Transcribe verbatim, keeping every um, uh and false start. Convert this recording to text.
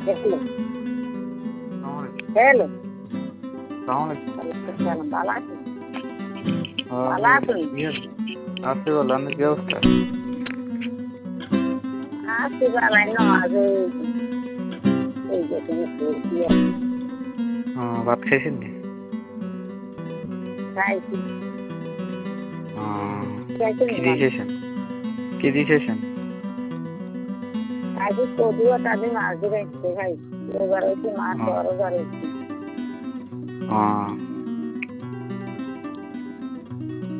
Hello hello ভালো আছেন? ভালো আছেন? আছি বলো, আপনার কি অবস্থা? আছি ভালাই নামাজ এই যে তুমি পড়ছি ভাত খাইছেন নি? খাইছি কি দিয়ে খেয়েছেন? কি দিয়ে খেয়েছেন? খাইছি কদিও তাদের মাছ ধরে খাইছি এবার হচ্ছে মাছ বড় ধরেছি।